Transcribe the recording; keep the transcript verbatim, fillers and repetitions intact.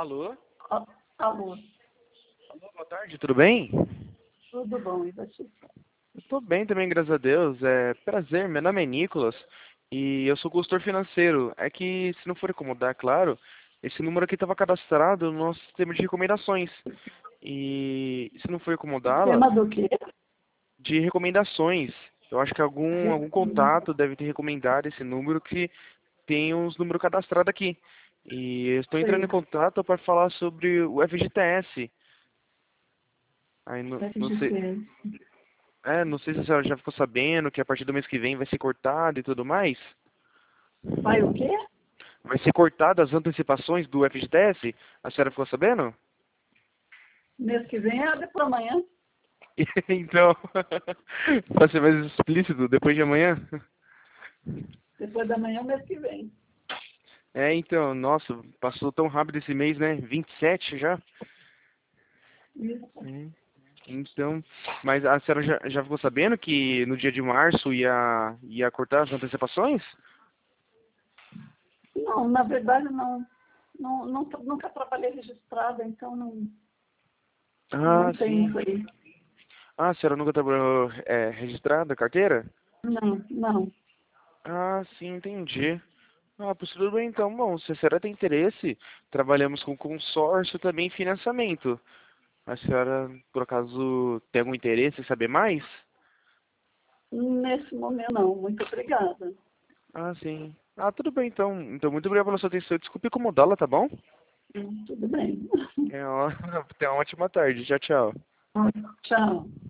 Alô? Ó, alô, Alô, boa tarde, tudo bem? tudo bom, e você? Eu tô bem também, graças a Deus. É prazer, meu nome é Nicolas e eu sou consultor financeiro. É que, se não for incomodar, claro, esse número aqui estava cadastrado no nosso sistema de recomendações. E, se não for incomodá-la, Tema do quê? de recomendações. Eu acho que algum, algum contato deve ter recomendado esse número que tem uns números cadastrados aqui. E eu estou entrando em Sei, contato para falar sobre o F G T S. Aí não, não sei. F G T S. É, não sei se a senhora já ficou sabendo que a partir do mês que vem vai ser cortado e tudo mais. Vai o quê? Vai ser cortado as antecipações do F G T S? A senhora ficou sabendo? Mês que vem é depois da manhã. Então, para ser mais explícito, depois de amanhã. Depois da manhã, é o mês que vem. É, então, nossa, passou tão rápido esse mês, né? vinte e sete já. Isso. Hum. Então, mas a senhora já, já ficou sabendo que no dia de março ia, ia cortar as antecipações? Não, na verdade, não. não, não nunca trabalhei registrada, então não, Ah, não tem sim. isso aí. Ah, a senhora nunca trabalhou é, registrada, a carteira? Não, não. Ah, sim, entendi. Ah, pois tudo bem então. Bom, se a senhora tem interesse, trabalhamos com consórcio também e financiamento. A senhora, por acaso, tem algum interesse em saber mais? Nesse momento, não. Muito obrigada. Ah, sim. Ah, tudo bem então. Então, muito obrigado pela sua atenção. Desculpe incomodá-la, tá bom? Hum, Tudo bem. É, ó, tenha uma ótima tarde. Tchau, tchau. Tchau.